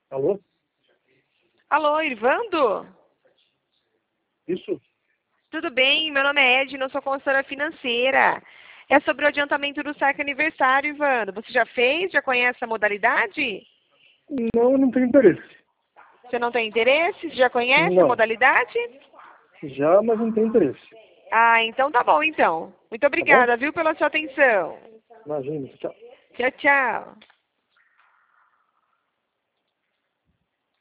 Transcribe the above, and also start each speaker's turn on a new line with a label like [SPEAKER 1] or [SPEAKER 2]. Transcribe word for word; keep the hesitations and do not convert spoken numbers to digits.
[SPEAKER 1] Alô?
[SPEAKER 2] Alô, Irvando?
[SPEAKER 1] Isso?
[SPEAKER 2] Tudo bem? Meu nome é Edna, eu sou consultora financeira. É sobre o adiantamento do saque aniversário, Irvando. Você já fez? Já conhece a modalidade?
[SPEAKER 1] Não, eu não tenho interesse.
[SPEAKER 2] Você não tem interesse? Já conhece a
[SPEAKER 1] Não.
[SPEAKER 2] modalidade?
[SPEAKER 1] Já, mas não tenho interesse.
[SPEAKER 2] Ah, então tá bom, então. Muito
[SPEAKER 1] Tá bom?
[SPEAKER 2] obrigada, viu, pela sua atenção.
[SPEAKER 1] Imagina. Tchau.
[SPEAKER 2] Tchau, tchau.